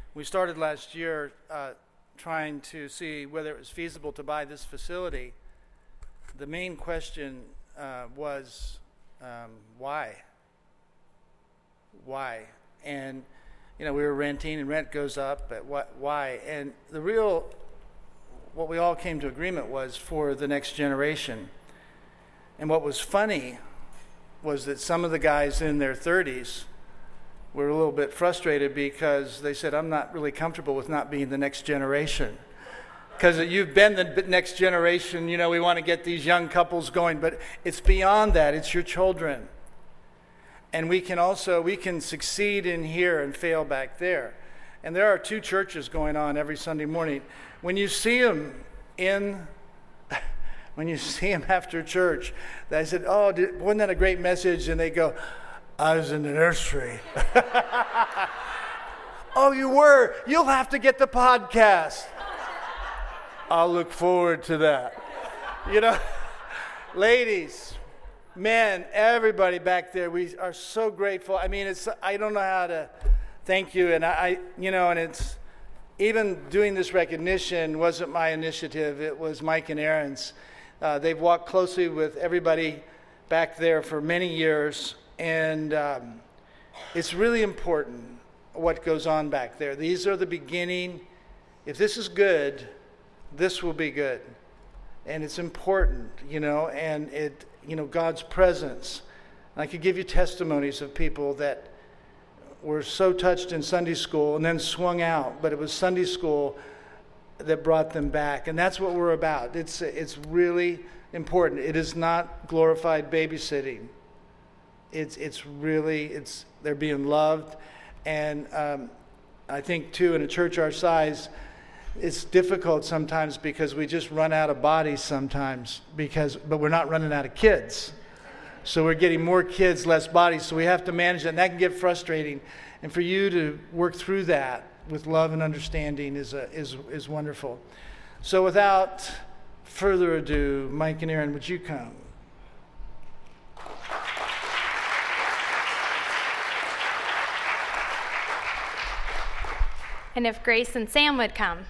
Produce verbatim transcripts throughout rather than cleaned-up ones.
We started last year uh, trying to see whether it was feasible to buy this facility. The main question uh, was um, why? Why? And, you know, we were renting and rent goes up, but what, why? And the real, what we all came to agreement was for the next generation. And what was funny was that some of the guys in their thirties were a little bit frustrated because they said, I'm not really comfortable with not being the next generation. Because you've been the next generation, you know, we want to get these young couples going, but it's beyond that, it's your children. And we can also, we can succeed in here and fail back there. And there are two churches going on every Sunday morning. When you see them in, when you see them after church, I said, oh, did, wasn't that a great message? And they go, I was in the nursery. Oh, you were? You'll have to get the podcast. I'll look forward to that. You know, ladies, men, everybody back there, we are so grateful. I mean, it's, I don't know how to thank you. And I, I you know, and it's, even doing this recognition wasn't my initiative. It was Mike and Aaron's. Uh, they've walked closely with everybody back there for many years. And um, it's really important what goes on back there. These are the beginning. If this is good, this will be good. And it's important, you know, and it, you know, God's presence. And I could give you testimonies of people that were so touched in Sunday school and then swung out, but it was Sunday school that brought them back. And that's what we're about. It's, it's really important. It is not glorified babysitting. It's it's really, it's they're being loved. And um, I think, too, in a church our size, it's difficult sometimes because we just run out of bodies sometimes, because but we're not running out of kids. So we're getting more kids, less bodies, so we have to manage that, and that can get frustrating. And for you to work through that with love and understanding is a, is is wonderful. So without further ado, Mike and Aaron, would you come? And if Grace and Sam would come.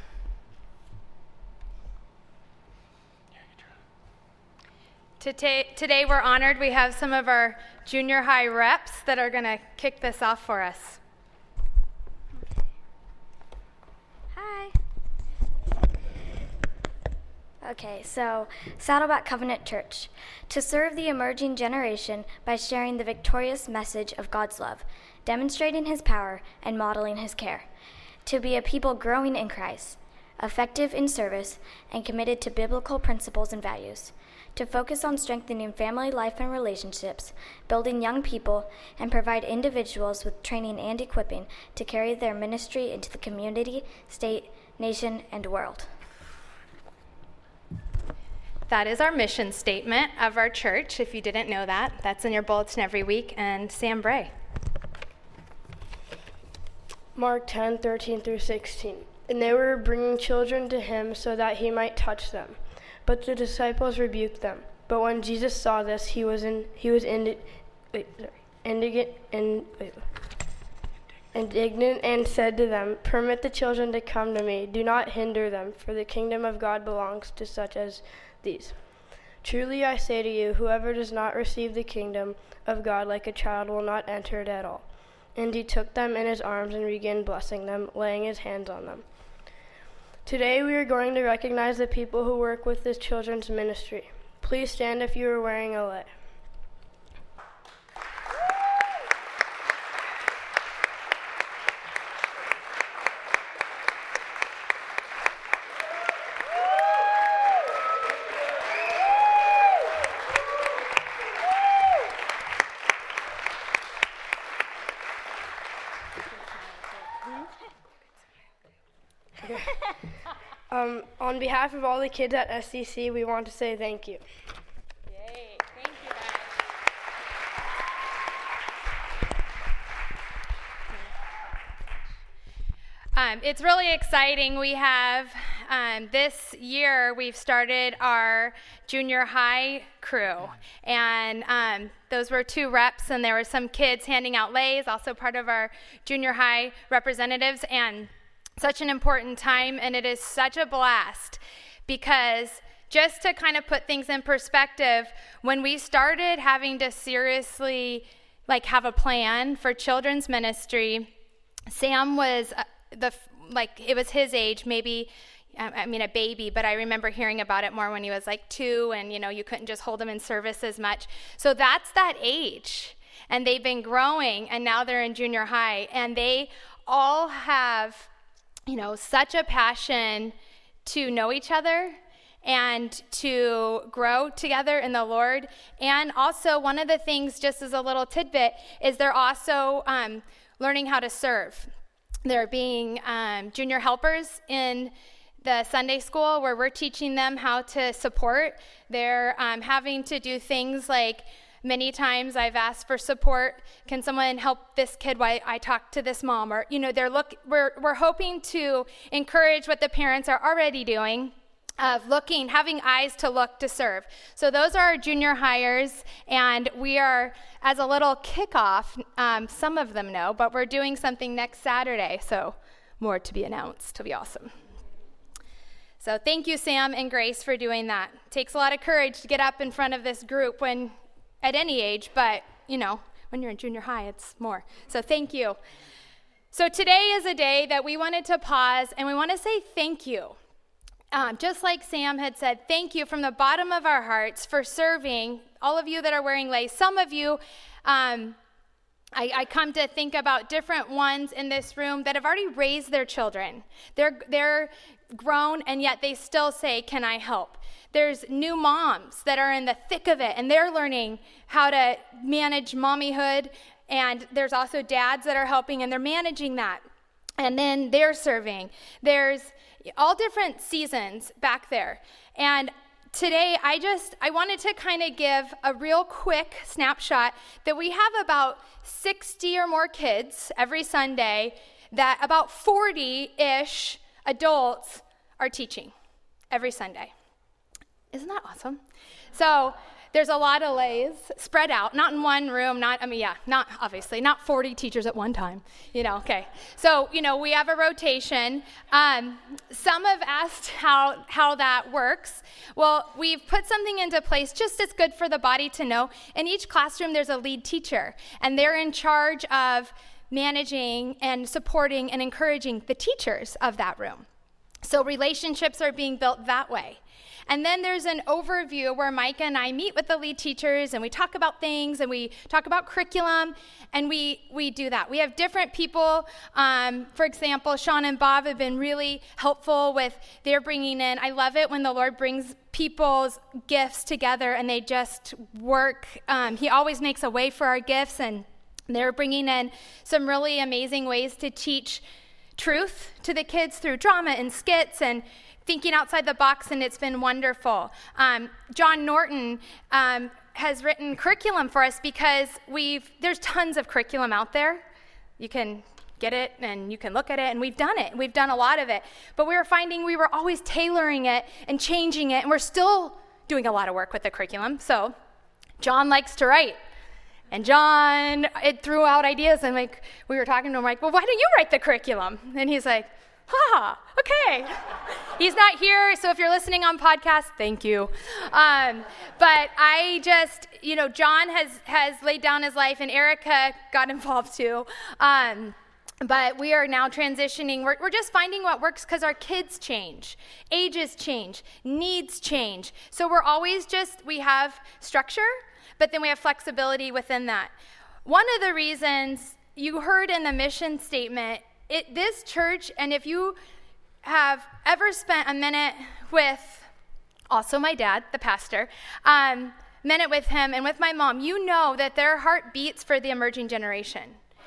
Today, today we're honored. We have some of our junior high reps that are going to kick this off for us. Hi. Okay, so Saddleback Covenant Church. To serve the emerging generation by sharing the victorious message of God's love, demonstrating his power, and modeling his care. To be a people growing in Christ, effective in service, and committed to biblical principles and values. To focus on strengthening family life and relationships, building young people, and provide individuals with training and equipping to carry their ministry into the community, state, nation, and world. That is our mission statement of our church, if you didn't know that. That's in your bulletin every week. And Sam Bray. Mark ten, thirteen through sixteen. And they were bringing children to him so that he might touch them. But the disciples rebuked them. But when Jesus saw this, he was in he was indi- wait, sorry, indignant and wait, indignant and said to them, "Permit the children to come to me. Do not hinder them, for the kingdom of God belongs to such as these. Truly I say to you, whoever does not receive the kingdom of God like a child will not enter it at all." And he took them in his arms and began blessing them, laying his hands on them. Today we are going to recognize the people who work with this children's ministry. Please stand if you are wearing a lei. Um, on behalf of all the kids at S C C, we want to say thank you. Yay, thank you guys. Um, it's really exciting. We have, um, this year, we've started our junior high crew. And um, those were two reps, and there were some kids handing out leis, also part of our junior high representatives. And such an important time, and it is such a blast because just to kind of put things in perspective, when we started having to seriously like have a plan for children's ministry, Sam was uh, the like it was his age, maybe I mean a baby, but I remember hearing about it more when he was like two, and you know you couldn't just hold him in service as much. So that's that age, and they've been growing, and now they're in junior high, and they all have you know such a passion to know each other and to grow together in the Lord. And also one of the things, just as a little tidbit, is they're also um, learning how to serve. They're being um, junior helpers in the Sunday school where we're teaching them how to support. They're um, having to do things like, many times I've asked for support. Can someone help this kid while I talk to this mom? Or, you know, they're look. We're we're hoping to encourage what the parents are already doing, of looking, having eyes to look to serve. So those are our junior hires, and we are, as a little kickoff, um, some of them know, but we're doing something next Saturday. So more to be announced. It'll be awesome. So thank you, Sam and Grace, for doing that. It takes a lot of courage to get up in front of this group when at any age, but, you know, when you're in junior high, it's more. So thank you. So today is a day that we wanted to pause, and we want to say thank you. Um, just like Sam had said, thank you from the bottom of our hearts for serving, all of you that are wearing lace. Some of you, um, I, I come to think about different ones in this room that have already raised their children. They're, they're grown, and yet they still say, can I help? There's new moms that are in the thick of it, and they're learning how to manage mommyhood, and there's also dads that are helping, and they're managing that, and then they're serving. There's all different seasons back there, and today I just, I wanted to kind of give a real quick snapshot that we have about sixty or more kids every Sunday, that about forty-ish adults are teaching every Sunday. Isn't that awesome? So there's a lot of lays spread out, not in one room, not, I mean, yeah, not, obviously, not forty teachers at one time, you know, okay. So, you know, we have a rotation. Um, some have asked how, how that works. Well, we've put something into place just as good for the body to know. In each classroom, there's a lead teacher, and they're in charge of managing and supporting and encouraging the teachers of that room. So relationships are being built that way. And then there's an overview where Micah and I meet with the lead teachers, and we talk about things, and we talk about curriculum, and we we do that. We have different people. Um, for example, Sean and Bob have been really helpful with their bringing in. I love it when the Lord brings people's gifts together, and they just work. Um, he always makes a way for our gifts, and they're bringing in some really amazing ways to teach truth to the kids through drama and skits and thinking outside the box, and it's been wonderful. Um, John Norton um, has written curriculum for us because we've there's tons of curriculum out there. You can get it and you can look at it, and we've done it. We've done a lot of it. But we were finding we were always tailoring it and changing it, and we're still doing a lot of work with the curriculum. So John likes to write. And John it threw out ideas, and like we were talking to him, like, well, why don't you write the curriculum? And he's like, ah, okay. He's not here, so if you're listening on podcast, thank you. Um, but I just, you know, John has, has laid down his life, and Erica got involved too. Um, but we are now transitioning. We're, we're just finding what works because our kids change. Ages change. Needs change. So we're always just, we have structure, but then we have flexibility within that. One of the reasons you heard in the mission statement, it, this church, and if you have ever spent a minute with also my dad, the pastor, um, minute with him and with my mom, you know that their heart beats for the emerging generation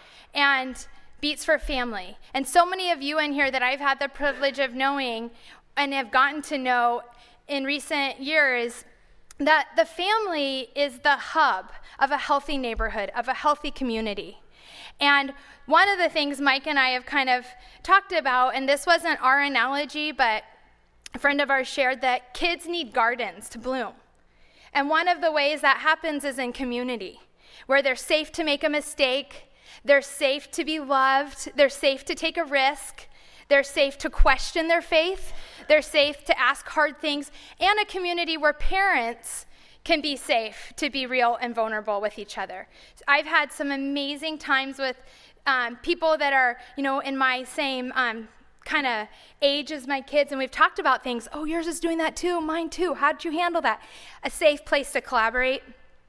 and beats for family. And so many of you in here that I've had the privilege of knowing and have gotten to know in recent years, that the family is the hub of a healthy neighborhood, of a healthy community. And one of the things Mike and I have kind of talked about, and this wasn't our analogy, but a friend of ours shared that kids need gardens to bloom. And one of the ways that happens is in community, where they're safe to make a mistake, they're safe to be loved, they're safe to take a risk, They're safe to question their faith. They're safe to ask hard things, and a community where parents can be safe to be real and vulnerable with each other. I've had some amazing times with um, people that are, you know, in my same um, kind of age as my kids, and we've talked about things. Oh, yours is doing that too, mine too. How'd you handle that? A safe place to collaborate.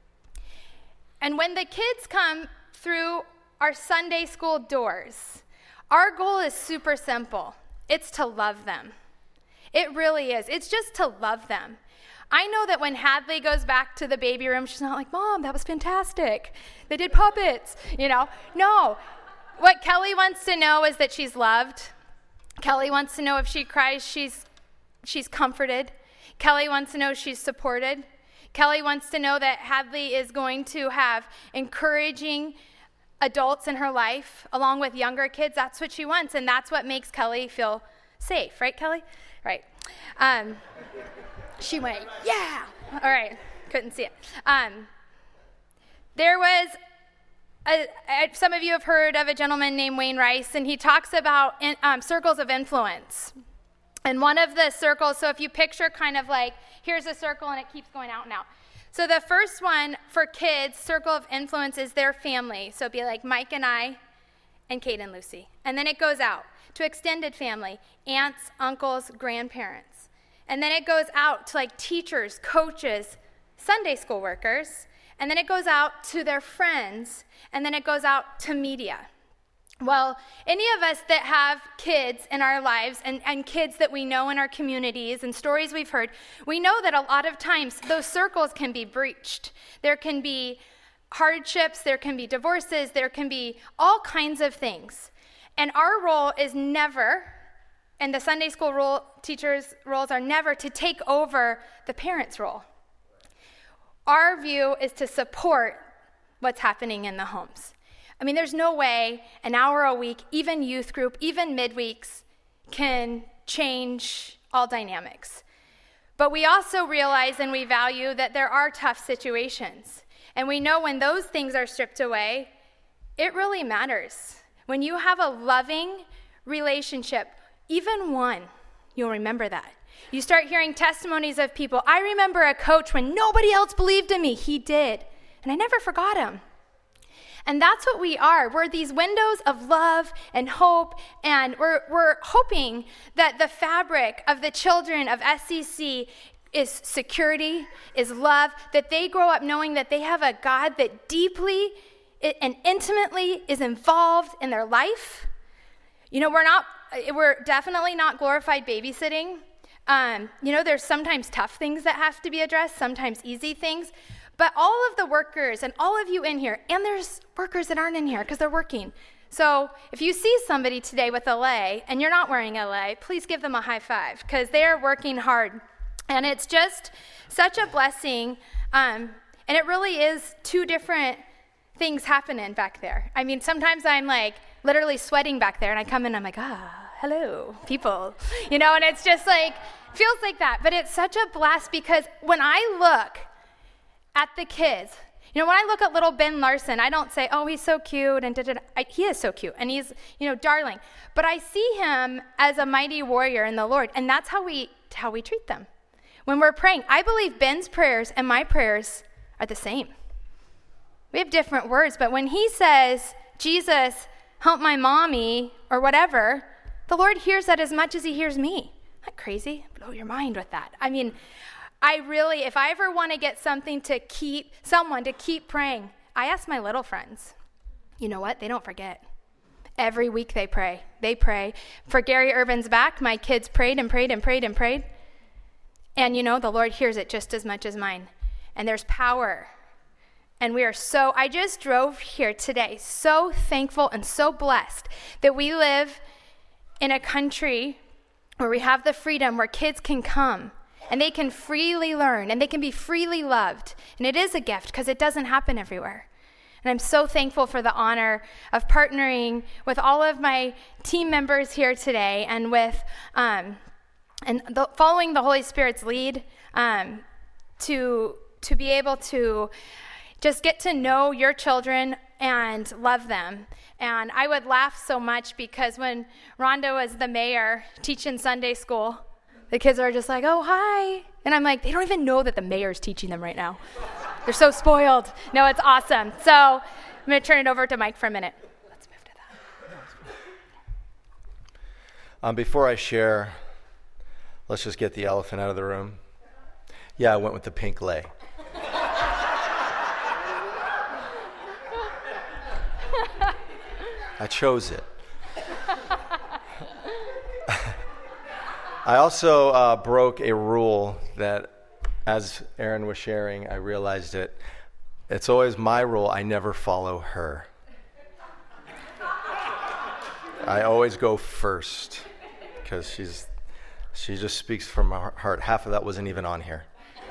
And when the kids come through our Sunday school doors, our goal is super simple. It's to love them. It really is. It's just to love them. I know that when Hadley goes back to the baby room, she's not like, Mom, that was fantastic. They did puppets, you know. No. What Kelly wants to know is that she's loved. Kelly wants to know if she cries, she's she's comforted. Kelly wants to know she's supported. Kelly wants to know that Hadley is going to have encouraging adults in her life along with younger kids. That's what she wants, and that's what makes Kelly feel safe. Right, Kelly? Right. Um, she went, yeah. All right. Couldn't see it. Um, there was, a, a, some of you have heard of a gentleman named Wayne Rice, and he talks about in, um, circles of influence. And one of the circles, so if you picture kind of like, here's a circle and it keeps going out and out. So the first one for kids, circle of influence, is their family. So it'd be like Mike and I and Kate and Lucy. And then it goes out to extended family, aunts, uncles, grandparents. And then it goes out to like teachers, coaches, Sunday school workers. And then it goes out to their friends. And then it goes out to media. Well, any of us that have kids in our lives and, and kids that we know in our communities and stories we've heard, we know that a lot of times those circles can be breached. There can be hardships, there can be divorces, there can be all kinds of things. And our role is never, and the Sunday school role, teachers' roles are never to take over the parents' role. Our view is to support what's happening in the homes. I mean, there's no way an hour a week, even youth group, even midweeks, can change all dynamics. But we also realize and we value that there are tough situations. And we know when those things are stripped away, it really matters. When you have a loving relationship, even one, you'll remember that. You start hearing testimonies of people. I remember a coach when nobody else believed in me. He did. And I never forgot him. And that's what we are. We're these windows of love and hope, and we're, we're hoping that the fabric of the children of S C C is security, is love, that they grow up knowing that they have a God that deeply and intimately is involved in their life. You know, we're not, we're definitely not glorified babysitting. Um, you know, there's sometimes tough things that have to be addressed, sometimes easy things. But all of the workers and all of you in here, and there's workers that aren't in here because they're working. So if you see somebody today with a lei and you're not wearing a lei, please give them a high five because they're working hard. And it's just such a blessing. Um, and it really is two different things happening back there. I mean, sometimes I'm like literally sweating back there and I come in and I'm like, ah, hello, people. You know, and it's just like, feels like that. But it's such a blast because when I look at the kids, you know, when I look at little Ben Larson, I don't say, oh, he's so cute, and da-da-da. I, he is so cute, and he's, you know, darling. But I see him as a mighty warrior in the Lord, and that's how we how we treat them. When we're praying, I believe Ben's prayers and my prayers are the same. We have different words, but when he says, Jesus, help my mommy, or whatever, the Lord hears that as much as he hears me. Not crazy, blow your mind with that. I mean, I really, if I ever want to get something to keep, someone to keep praying, I ask my little friends. You know what? They don't forget. Every week they pray. They pray. For Gary Urban's back, my kids prayed and prayed and prayed and prayed. And you know, the Lord hears it just as much as mine. And there's power. And we are so, I just drove here today so thankful and so blessed that we live in a country where we have the freedom where kids can come and they can freely learn, and they can be freely loved. And it is a gift because it doesn't happen everywhere. And I'm so thankful for the honor of partnering with all of my team members here today and with um, and the, following the Holy Spirit's lead um, to to be able to just get to know your children and love them. And I would laugh so much because when Rhonda was the mayor teaching Sunday school, the kids are just like, oh, hi. And I'm like, they don't even know that the mayor's teaching them right now. They're so spoiled. No, it's awesome. So I'm going to turn it over to Mike for a minute. Let's move to that. Um, before I share, let's just get the elephant out of the room. Yeah, I went with the pink lei. I chose it. I also uh, broke a rule that, as Erin was sharing, I realized it. It's always my rule. I never follow her. I always go first because she's she just speaks from her heart. Half of that wasn't even on here.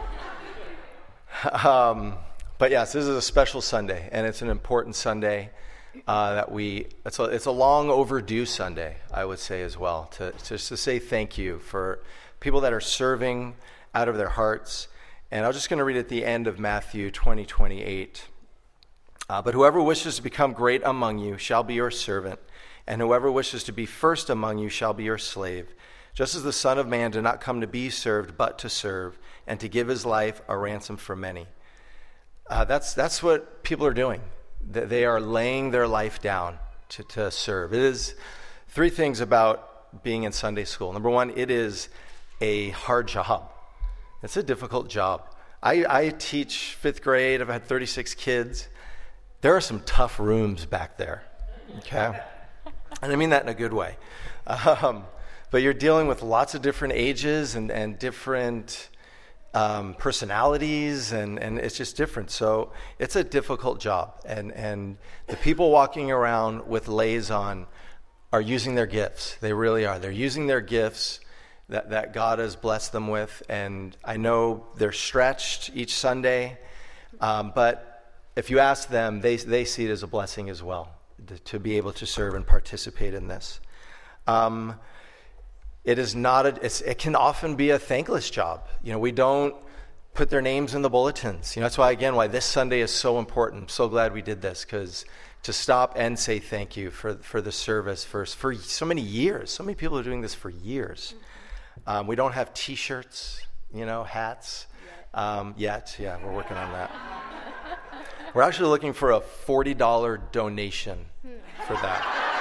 um, but yes, this is a special Sunday, and it's an important Sunday. Uh, that we it's a, it's a long overdue Sunday, I would say as well, to just to say thank you for people that are serving out of their hearts. And I'm just going to read at the end of Matthew twenty, twenty-eight. Uh, but whoever wishes to become great among you shall be your servant, and whoever wishes to be first among you shall be your slave. Just as the Son of Man did not come to be served, but to serve, and to give his life a ransom for many. Uh, that's that's what people are doing. They are laying their life down to, to serve. It is three things about being in Sunday school. Number one, it is a hard job. It's a difficult job. I, I teach fifth grade. I've had thirty-six kids. There are some tough rooms back there, okay? And I mean that in a good way. Um, but you're dealing with lots of different ages and, and different Um, personalities, and, and it's just different. So it's a difficult job. And, and the people walking around with leis on are using their gifts. They really are. They're using their gifts that, that God has blessed them with. And I know they're stretched each Sunday, um, but if you ask them, they, they see it as a blessing as well, to, to be able to serve and participate in this. Um, It is not a, it's, it can often be a thankless job. You know, we don't put their names in the bulletins. You know, that's why, again, why this Sunday is so important. I'm so glad we did this, because to stop and say thank you for, for the service for, for so many years. So many people are doing this for years. Um, we don't have T-shirts, you know, hats um, yet. Yeah, we're working on that. We're actually looking for a forty dollars donation for that.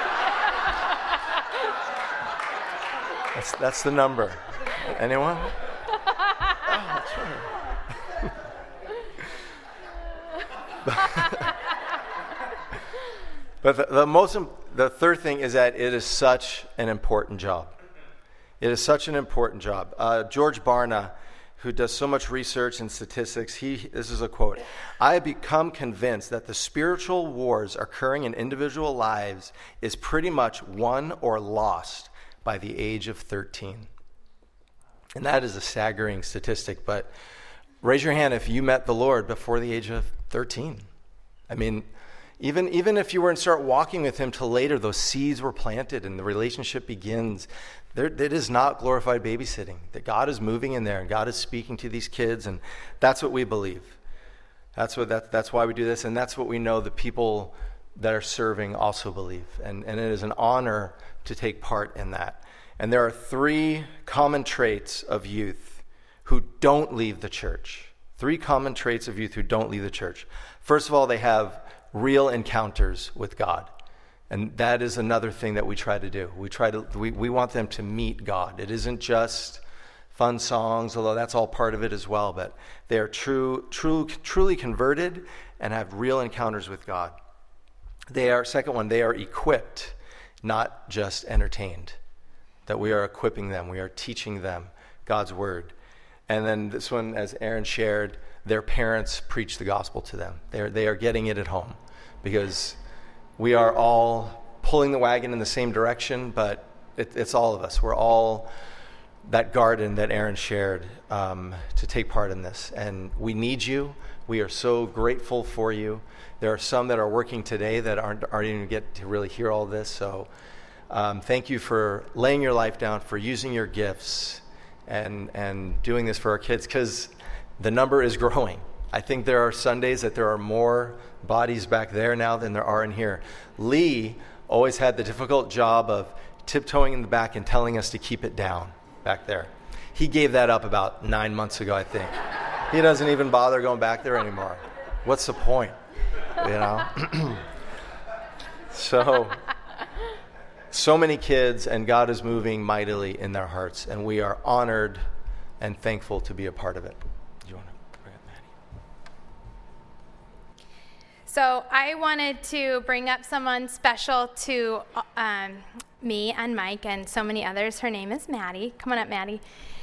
That's, that's the number. Anyone? Oh, that's right. But the, the most, the third thing is that it is such an important job. It is such an important job. Uh, George Barna, who does so much research and statistics, he this is a quote: "I have become convinced that the spiritual wars occurring in individual lives is pretty much won or lost by the age of thirteen." And that is a staggering statistic, but raise your hand if you met the Lord before the age of thirteen. I mean, even even if you were to start walking with him till later, those seeds were planted and the relationship begins. There, it is not glorified babysitting. That God is moving in there and God is speaking to these kids, and that's what we believe. That's what that, that's why we do this, and that's what we know the people that are serving also believe. And, and it is an honor to take part in that. And there are three common traits of youth who don't leave the church. Three common traits of youth who don't leave the church. First of all, they have real encounters with God. And that is another thing that we try to do. We try to we, we want them to meet God. It isn't just fun songs, although that's all part of it as well, but they are true, true, truly converted and have real encounters with God. They are, second one, they are equipped, not just entertained. That we are equipping them, we are teaching them God's word. And then this one, as Erin shared, their parents preach the gospel to them. They are, they are getting it at home, because we are all pulling the wagon in the same direction, but it, it's all of us. We're all that garden that Erin shared um, to take part in this. And we need you. We are so grateful for you. There are some that are working today that aren't, aren't even get to really hear all this. So um, thank you for laying your life down, for using your gifts and, and doing this for our kids, because the number is growing. I think there are Sundays that there are more bodies back there now than there are in here. Lee always had the difficult job of tiptoeing in the back and telling us to keep it down back there. He gave that up about nine months ago, I think. He doesn't even bother going back there anymore. What's the point? You know? so, so many kids, and God is moving mightily in their hearts, and we are honored and thankful to be a part of it. Do you want to bring up Maddie? So I wanted to bring up someone special to um, me and Mike and so many others. Her name is Maddie. Come on up, Maddie.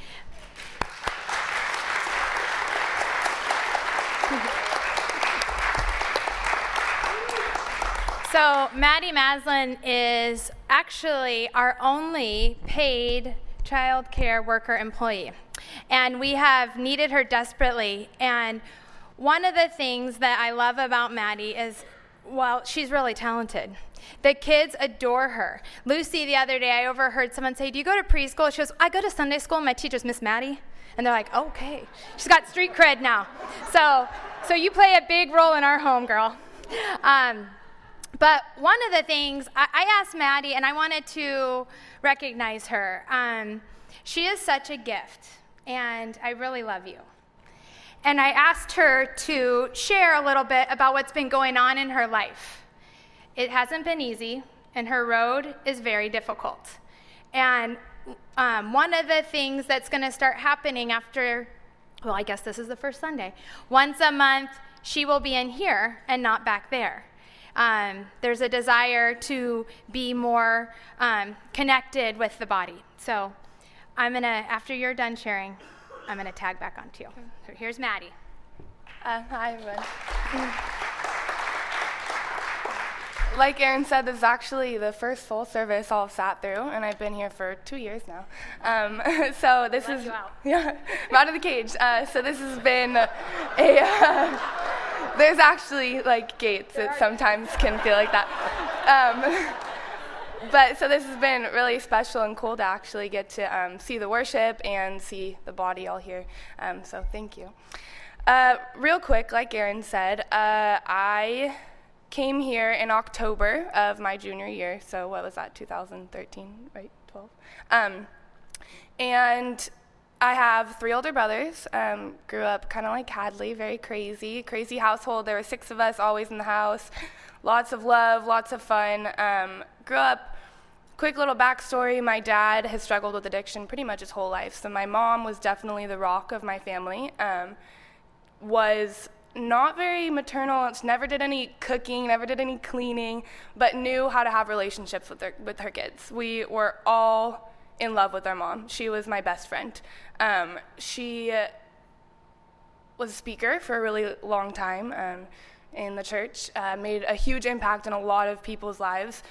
So Maddie Maslin is actually our only paid child care worker employee. And we have needed her desperately. And one of the things that I love about Maddie is, well, she's really talented. The kids adore her. Lucy, the other day, I overheard someone say, do you go to preschool? She goes, I go to Sunday school, and my teacher's Miss Maddie. And they're like, oh, okay. She's got street cred now. So so you play a big role in our home, girl. Um, but one of the things, I, I asked Maddie, and I wanted to recognize her. Um, she is such a gift, and I really love you. And I asked her to share a little bit about what's been going on in her life. It hasn't been easy, and her road is very difficult. And um, one of the things that's going to start happening after, well, I guess this is the first Sunday, once a month, she will be in here and not back there. Um, there's a desire to be more um, connected with the body. So I'm going to, after you're done sharing, I'm going to tag back onto you. So here's Maddie. Uh, hi, everyone. Like Aaron said, this is actually the first full service I'll have sat through, and I've been here for two years now. Um, so this Let is, you out. yeah, I'm out of the cage. Uh, so this has been a, uh, there's actually like gates that sometimes can feel like that. Um, But so this has been really special and cool to actually get to um, see the worship and see the body all here. Um, so thank you. Uh, real quick, like Aaron said, uh, I came here in October of my junior year. So what was that, two thousand thirteen, right, twelve? Um, and I have three older brothers. Um, grew up kind of like Hadley, very crazy, crazy household. There were six of us always in the house. Lots of love, lots of fun. Um, grew up, quick little backstory, my dad has struggled with addiction pretty much his whole life. So my mom was definitely the rock of my family. Um, was not very maternal, never did any cooking, never did any cleaning, but knew how to have relationships with her, with her kids. We were all in love with our mom. She was my best friend. Um, she was a speaker for a really long time. Um, in the church, uh, made a huge impact in a lot of people's lives.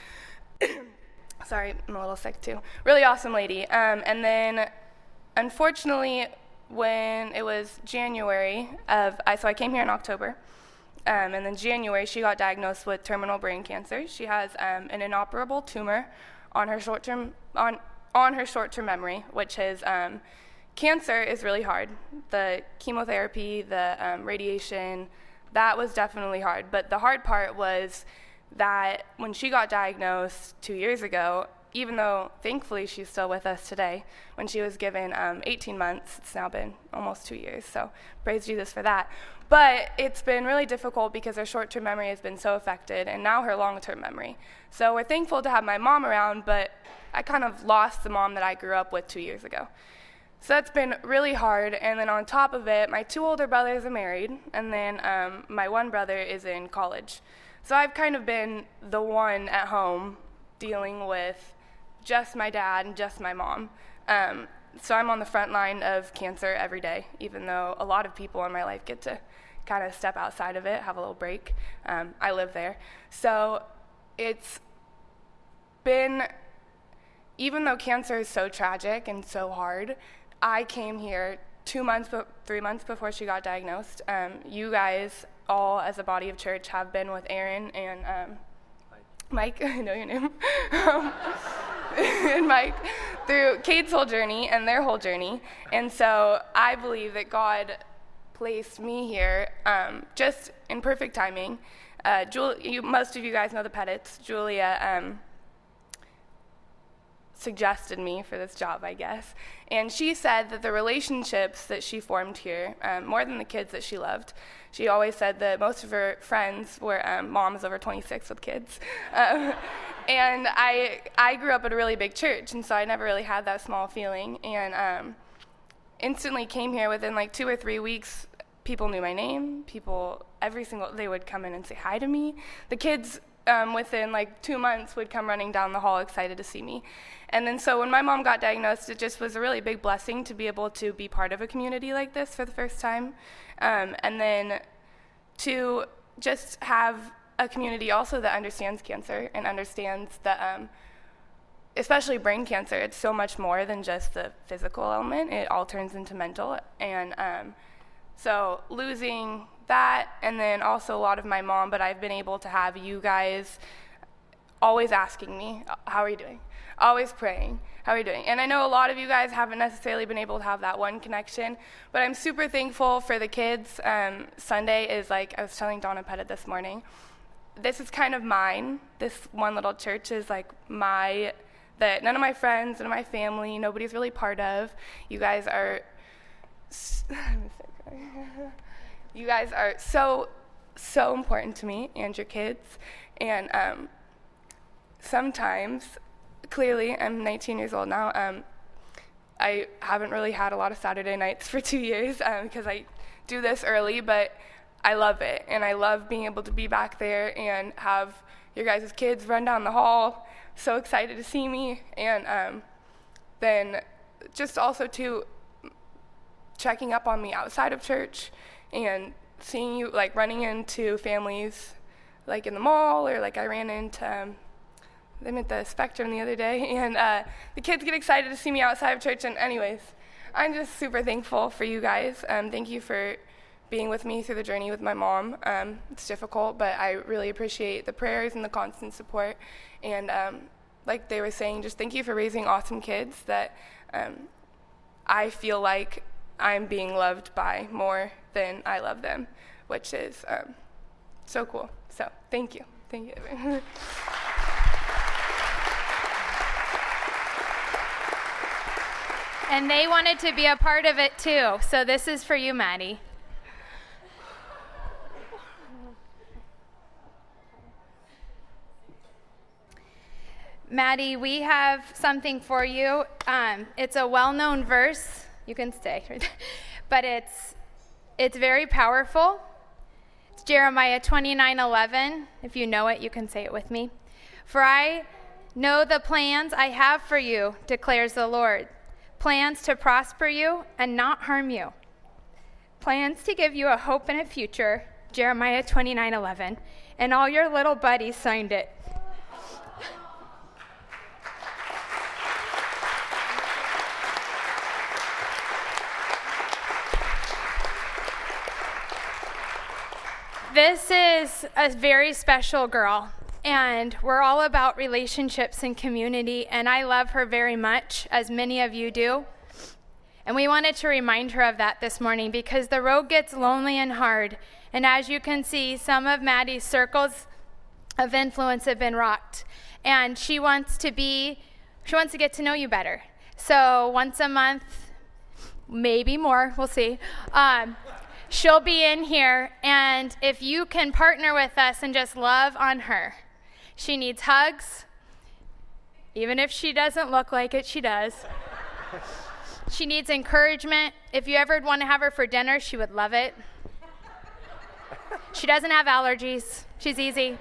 Sorry, I'm a little sick too. Really awesome lady. Um, and then, unfortunately, when it was January of, I, so I came here in October, um, and then January she got diagnosed with terminal brain cancer. She has um, an inoperable tumor on her short-term on on her short-term memory, which is um, cancer is really hard. The chemotherapy, the um, radiation. That was definitely hard. But the hard part was that when she got diagnosed two years ago, even though thankfully she's still with us today, when she was given um, eighteen months, it's now been almost two years, so praise Jesus for that. But it's been really difficult because her short-term memory has been so affected, and now her long-term memory. So we're thankful to have my mom around, but I kind of lost the mom that I grew up with two years ago. So that's been really hard, and then on top of it, my two older brothers are married, and then um, my one brother is in college. So I've kind of been the one at home dealing with just my dad and just my mom. Um, so I'm on the front line of cancer every day, even though a lot of people in my life get to kind of step outside of it, have a little break. Um, I live there. So it's been, even though cancer is so tragic and so hard, I came here two months, three months before she got diagnosed. Um, you guys all, as a body of church, have been with Aaron and um, Mike. Mike, I know your name. um, and Mike, through Kate's whole journey and their whole journey. And so I believe that God placed me here um, just in perfect timing. Uh, Jul- you, most of you guys know the Pettits. Julia um, suggested me for this job, I guess. And she said that the relationships that she formed here, um, more than the kids that she loved, she always said that most of her friends were um, moms over twenty-six with kids. Um, and I I grew up at a really big church, and so I never really had that small feeling. And um, instantly came here within like two or three weeks. People knew my name. People, every single, they would come in and say hi to me. The kids um, within like two months would come running down the hall excited to see me. And then so when my mom got diagnosed, it just was a really big blessing to be able to be part of a community like this for the first time. Um, and then to just have a community also that understands cancer and understands that, um, especially brain cancer, it's so much more than just the physical element. It all turns into mental. And um, so losing that, and then also a lot of my mom, but I've been able to have you guys always asking me, how are you doing? Always praying, how are you doing? And I know a lot of you guys haven't necessarily been able to have that one connection, but I'm super thankful for the kids. Um, Sunday is like, I was telling Donna Pettit this morning, this is kind of mine. This one little church is like my, that none of my friends, none of my family, nobody's really part of. You guys are, you guys are so, so important to me and your kids. And um, sometimes, clearly, I'm nineteen years old now. Um, I haven't really had a lot of Saturday nights for two years um, because I do this early, but I love it. And I love being able to be back there and have your guys' kids run down the hall, so excited to see me. And um, then just also, too, checking up on me outside of church and seeing you, like, running into families, like, in the mall, or, like, I ran into um, them at the Spectrum the other day, and uh, the kids get excited to see me outside of church. And anyways, I'm just super thankful for you guys. Um, thank you for being with me through the journey with my mom. Um, it's difficult, but I really appreciate the prayers and the constant support. And um, like they were saying, just thank you for raising awesome kids that um, I feel like I'm being loved by more than I love them, which is um, so cool. So thank you. Thank you. And they wanted to be a part of it too. So this is for you, Maddie. Maddie, we have something for you. Um, it's a well-known verse. You can stay. But it's it's very powerful. It's Jeremiah twenty-nine eleven. If you know it, you can say it with me. For I know the plans I have for you, declares the Lord. Plans to prosper you and not harm you. Plans to give you a hope and a future, Jeremiah twenty-nine eleven. And all your little buddies signed it. This is a very special girl, and we're all about relationships and community, and I love her very much, as many of you do. And we wanted to remind her of that this morning because the road gets lonely and hard, and as you can see, some of Maddie's circles of influence have been rocked, and she wants to be, she wants to get to know you better. So once a month, maybe more, we'll see, um, she'll be in here, and if you can partner with us and just love on her. She needs hugs. Even if she doesn't look like it, she does. She needs encouragement. If you ever want to have her for dinner, she would love it. She doesn't have allergies. She's easy.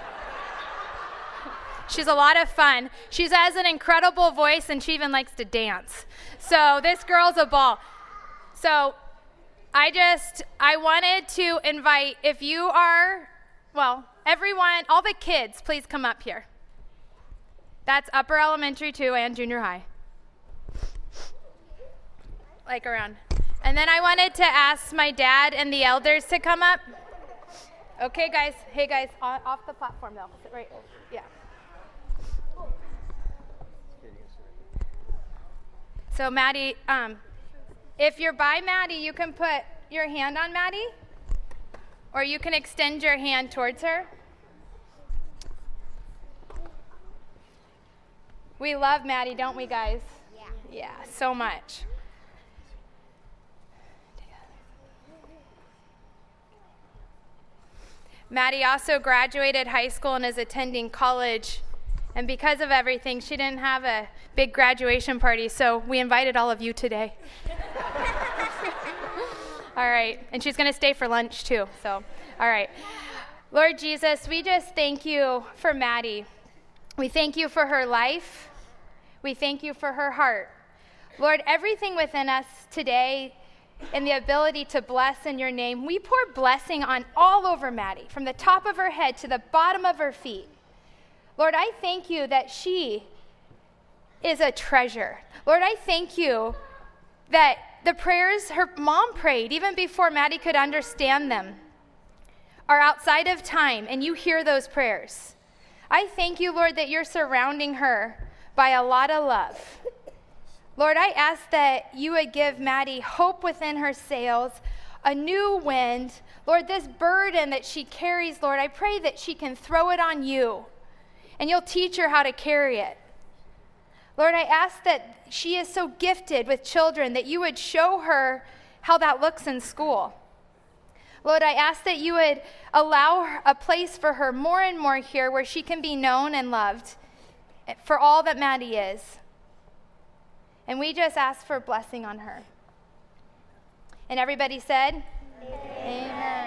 She's a lot of fun. She has an incredible voice, and she even likes to dance. So this girl's a ball. So I just, I wanted to invite, if you are, well, everyone, all the kids, please come up here. That's upper elementary too and junior high. Like around. And then I wanted to ask my dad and the elders to come up. Okay, guys. Hey, guys, off the platform though. Right, yeah. So Maddie, um, if you're by Maddie, you can put your hand on Maddie, or you can extend your hand towards her. We love Maddie, don't we, guys? Yeah. Yeah, so much. Maddie also graduated high school and is attending college. And because of everything, she didn't have a big graduation party, so we invited all of you today. All right, and she's going to stay for lunch too, so, all right. Lord Jesus, we just thank you for Maddie. We thank you for her life. We thank you for her heart. Lord, everything within us today and the ability to bless in your name, we pour blessing on all over Maddie, from the top of her head to the bottom of her feet. Lord, I thank you that she is a treasure. Lord, I thank you that the prayers her mom prayed, even before Maddie could understand them, are outside of time, and you hear those prayers. I thank you, Lord, that you're surrounding her by a lot of love. Lord, I ask that you would give Maddie hope within her sails, a new wind. Lord, this burden that she carries, Lord, I pray that she can throw it on you, and you'll teach her how to carry it. Lord, I ask that she is so gifted with children that you would show her how that looks in school. Lord, I ask that you would allow a place for her more and more here where she can be known and loved for all that Maddie is. And we just ask for blessing on her. And everybody said, Amen. Amen.